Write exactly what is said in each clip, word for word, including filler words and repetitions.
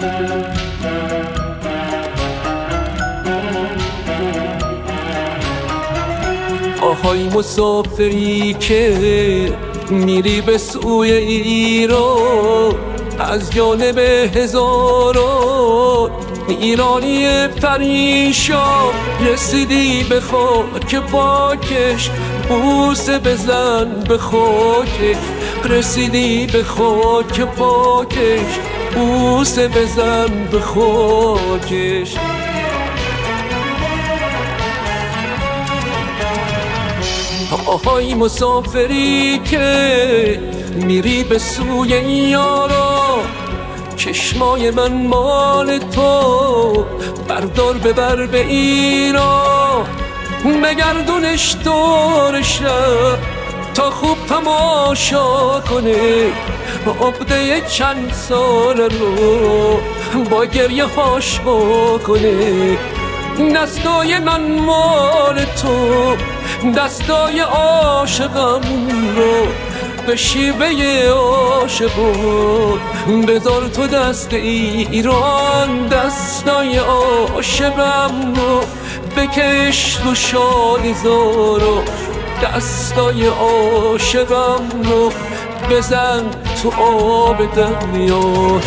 آهای مسافری که میری به سوی ایران، از جانب هزاران ایرانی پریشان رسیدی به خاک پاکش، بوسه بزن به خاکش. رسیدی به خاک پاکش، بوسه بزن به خاکش. آهای مسافری که میری به سوی یارا، چشمای من مال تو، بردار ببر به ایران. بگردونش دور شب تا خوب تماشا کنه، عقده چند سال رو با گریه هاش بکنه. دستای من مال تو، دستای عاشقم رو به شیوه عاشقون بذار تو دست ایران. دستای عاشقم رو بکش رو شادی زارو، دستای عاشقم رو بزن تو آب دریاش.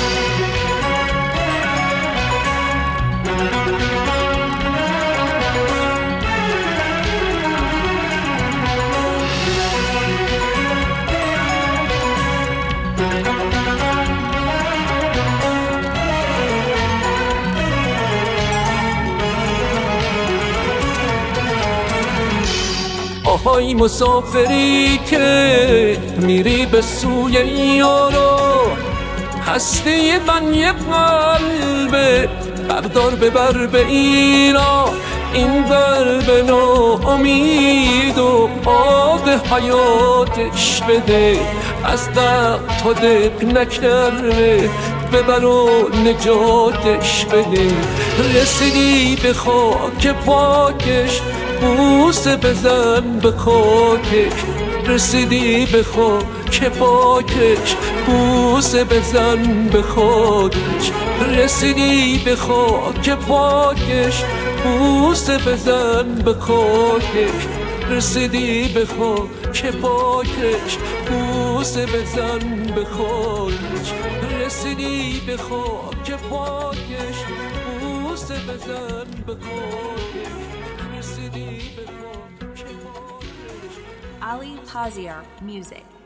آهای مسافری که میری به سوی یارا، هستی من یه قلبه، بردار ببر به ایران. این قلب ناامید و آب حیاتش بده، از دق تا دق نکرده ببر و نجاتش بده. رسیدی به خاک پاکش، بوسه بزن به خاکش. رسیدی به خاک پاکش، بوسه بزن به خاکش. رسیدی به خاک پاکش، بوسه بزن به خاکش. رسیدی به خاک پاکش، بوسه بزن به خاکش. رسیدی به خاک پاکش، بوسه بزن به خاکش. Ali Paziar Music.